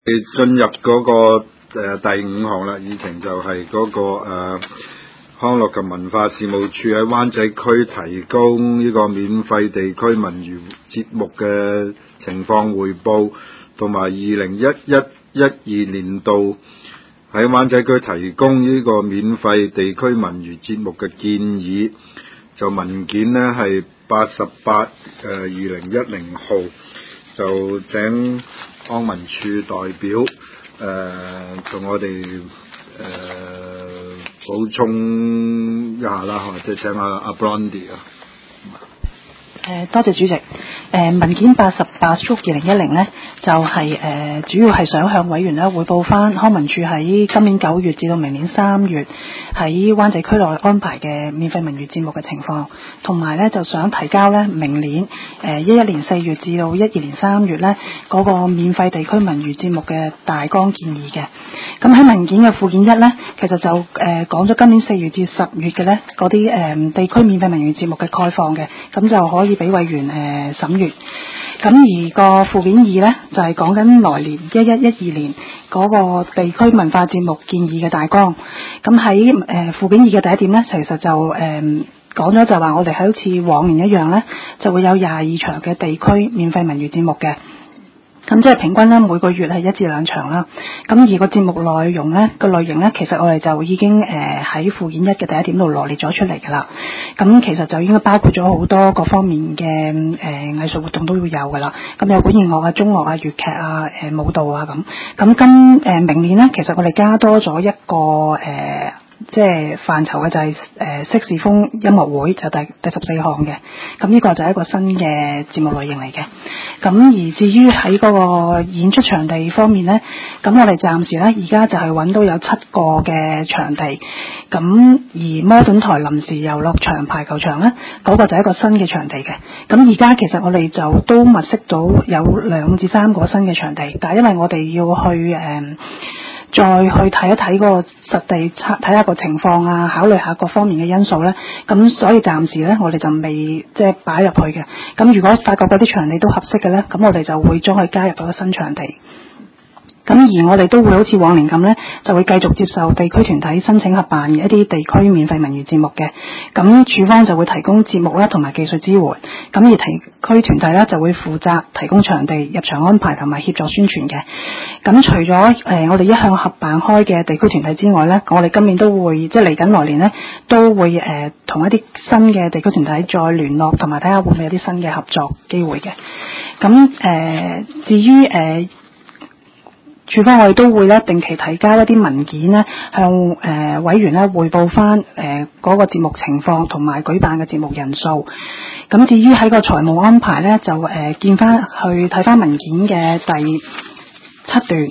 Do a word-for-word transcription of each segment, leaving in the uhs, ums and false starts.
進入嗰、那個誒、呃、第五項啦，議程就係嗰、那個誒、呃、康樂及文化事務處喺灣仔區提供呢個免費地區文娛節目嘅情況匯報，同埋二零一一一二年度喺灣仔區提供呢個免費地區文娛節目嘅建議。就文件呢係八十八誒二零一零號，就請康文署代表誒同、呃、我哋誒、呃、補充一下啦，或者請阿阿 Blondie 啊。 誒多謝主席。誒、呃、文件八十八縮二零一零咧，就係、是、誒、呃、主要係想向委員咧匯報翻康文署喺今年九月至到明年三月喺灣仔區內安排嘅免費文娛節目嘅情況，同埋咧就想提交咧明年誒一一年四月至到一二年三月咧嗰、那個免費地區文娛節目嘅大綱建議嘅。咁喺文件嘅附件一咧，其實就誒、呃、講咗今年四月至十月嘅咧嗰啲誒地區免費文娛節目嘅概況嘅，咁就可以俾委員誒審閱。咁而個附件二咧就係講緊來年一一一二年嗰個地區文化節目建議嘅大綱。咁喺誒附件二嘅第一點咧，其實就誒、呃、講咗就話我哋係好似往年一樣咧，就會有廿二場嘅地區免費文娛節目嘅。咁即係平均咧每個月係一至兩場啦。咁而個節目內容咧個類型咧，其實我哋就已經誒喺、呃、附件一嘅第一點度羅列咗出嚟㗎啦。咁其實就應該包括咗好多各方面嘅誒、呃、藝術活動都會有㗎啦。咁有管弦樂啊、中樂啊、粵劇啊、誒、呃、舞蹈啊咁。咁今誒明年咧，其實我哋加多咗一個誒。呃即係範疇嘅就係誒色士風音樂會，就第第十四項嘅。咁呢個就係一個新嘅節目類型嚟嘅。咁而至於喺嗰個演出場地方面呢，咁我哋暫時呢而家就係揾到有七個嘅場地。咁而摩頓台臨時遊樂場排球場呢，嗰、那個就係一個新嘅場地嘅。咁而家其實我哋就都物色到有兩至三個新嘅場地，但係因為我哋要去誒。呃再去睇一睇嗰個實地睇下個情況啊，考慮下各方面嘅因素咧，咁所以暫時咧我哋就未即係擺入去嘅。咁如果發覺嗰啲場地都合適嘅咧，咁我哋就會將佢加入到個新場地。咁而我哋都會好似往年咁呢，就會繼續接受地區團體申請合辦嘅一啲地區免費文娛節目嘅。咁署方就會提供節目啦，同埋技術支援。咁而地區團體呢，就會負責提供場地、入場安排同埋協助宣傳嘅。咁除咗誒、呃、我哋一向合辦開嘅地區團體之外呢，我哋今年都會即係嚟緊來年呢，都會誒同、呃、一啲新嘅地區團體再聯絡，同埋睇下會唔會有啲新嘅合作機會嘅。咁誒、呃、至於誒。呃署方我哋都會咧定期提交一啲文件咧，向誒、呃、委員咧匯報翻誒嗰個節目情況同埋舉辦嘅節目人數。咁至於喺個財務安排咧，就誒、呃、見翻去睇翻文件嘅第七段。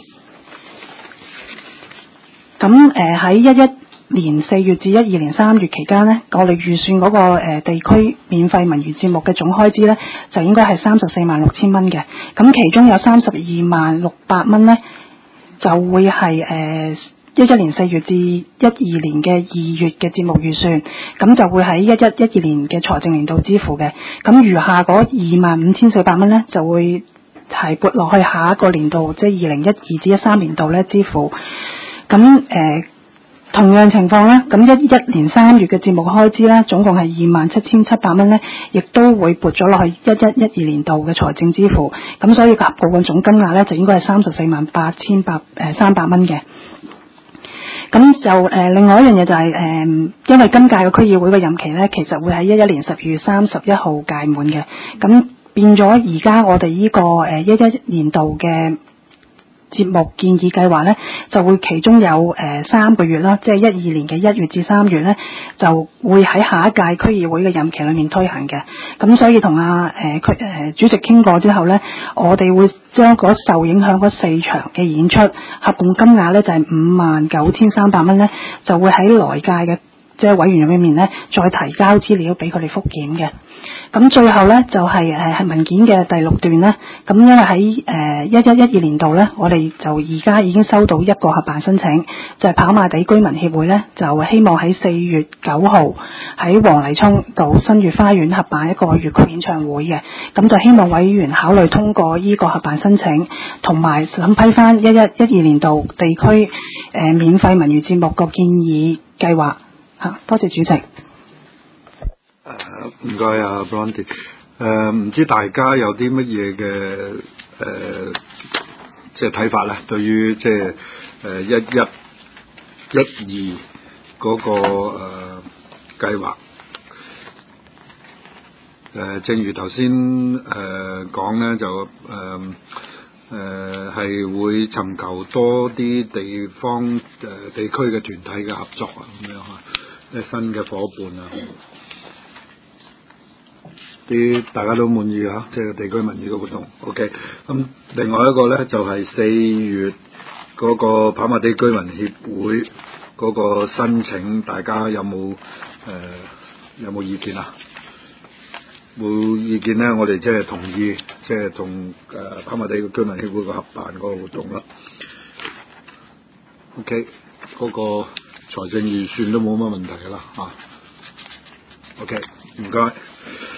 咁誒喺一一年四月至一二年三月期間呢，我哋預算嗰、那個誒、呃、地區免費文娛節目嘅總開支咧，就應該係三十四萬六千蚊嘅。咁其中有三十二萬六百蚊咧，就會係誒一一年四月至一二年嘅二月嘅節目預算，咁就會喺一一一二年嘅財政年度支付嘅。咁餘下嗰二萬五千四百蚊咧，就會係撥落去下一個年度，即係二零一二至一三年度咧支付。咁誒、呃、同樣情況咧，咁一一年三月嘅節目開支咧，總共係二萬七千七百蚊咧，亦都會撥咗落去一一一二年度嘅財政支付。咁所以合共嘅總金額咧，就應該係三十四萬八千八誒三百蚊嘅。咁就誒、呃、另外一樣嘢就係、是、誒、呃，因為今屆嘅區議會嘅任期咧，其實會喺一一年十二月三十一號屆滿嘅。咁變咗而家我哋呢、這個誒一一年度嘅節目建議計劃咧，就會其中有誒、呃、三個月啦，即係一二年嘅一月至三月咧，就會喺下一屆區議會嘅任期裏面推行嘅。咁所以同阿誒區誒主席傾過之後咧，我哋會將嗰受影響嗰四場嘅演出合共金額咧就係五萬九千三百蚊咧，就會喺來屆嘅即係委員裏面咧再提交資料俾佢哋覆檢嘅。咁最後咧就係誒係文件嘅第六段咧，咁因為喺誒一一一二年度咧，我哋就而家已經收到一個合辦申請，就係、是、跑馬地居民協會咧，就希望喺四月九號喺黃泥涌道新月花園合辦一個粵曲演唱會嘅，咁就希望委員考慮通過依個合辦申請，同埋審批翻一一一二年度地區誒、呃、免費文娛節目個建議計劃嚇。多謝主席。 唔該啊 Blondie， 誒唔知大家有啲乜嘢嘅誒即係睇法咧？對於即係誒一一一二嗰個誒計劃，誒正如頭先誒講咧，就誒誒係會尋求多啲地方誒地區嘅團體嘅合作啊，咁樣嚇，啲新嘅伙伴啊。啲大家都滿意嚇，即係地區民意嘅活動。OK，咁另外一個咧就係、是、四月嗰個跑馬地居民協會嗰個申請，大家有冇誒、呃、有冇意見啊？冇意見咧，我哋即係同意，即係同誒跑馬地嘅居民協會個合辦嗰個活動啦。OK，嗰個財政預算都冇乜問題㗎啦嚇。OK，唔該。